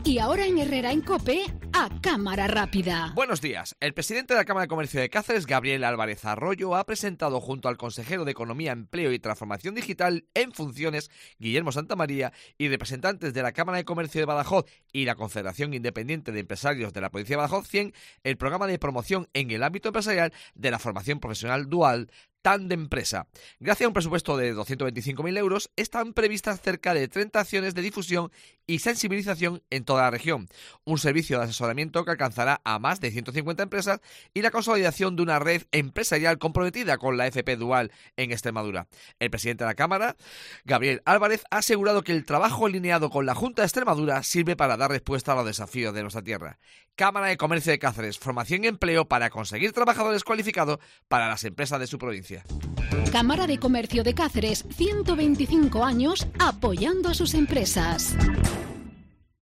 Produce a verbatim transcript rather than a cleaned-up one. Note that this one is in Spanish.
Y ahora en Herrera en COPE, a Cámara Rápida. Buenos días. El presidente de la Cámara de Comercio de Cáceres, Gabriel Álvarez Arroyo, ha presentado junto al consejero de Economía, Empleo y Transformación Digital en funciones, Guillermo Santamaría, y representantes de la Cámara de Comercio de Badajoz y la Confederación Independiente de Empresarios de la Provincia de Badajoz, cien, el programa de promoción en el ámbito empresarial de la formación profesional dual TAN de empresa. Gracias a un presupuesto de doscientos veinticinco mil euros, están previstas cerca de treinta acciones de difusión y sensibilización en toda la región, un servicio de asesoramiento que alcanzará a más de ciento cincuenta empresas y la consolidación de una red empresarial comprometida con la F P Dual en Extremadura. El presidente de la Cámara, Gabriel Álvarez, ha asegurado que el trabajo alineado con la Junta de Extremadura sirve para dar respuesta a los desafíos de nuestra tierra. Cámara de Comercio de Cáceres, formación y empleo para conseguir trabajadores cualificados para las empresas de su provincia. Cámara de Comercio de Cáceres, ciento veinticinco años apoyando a sus empresas.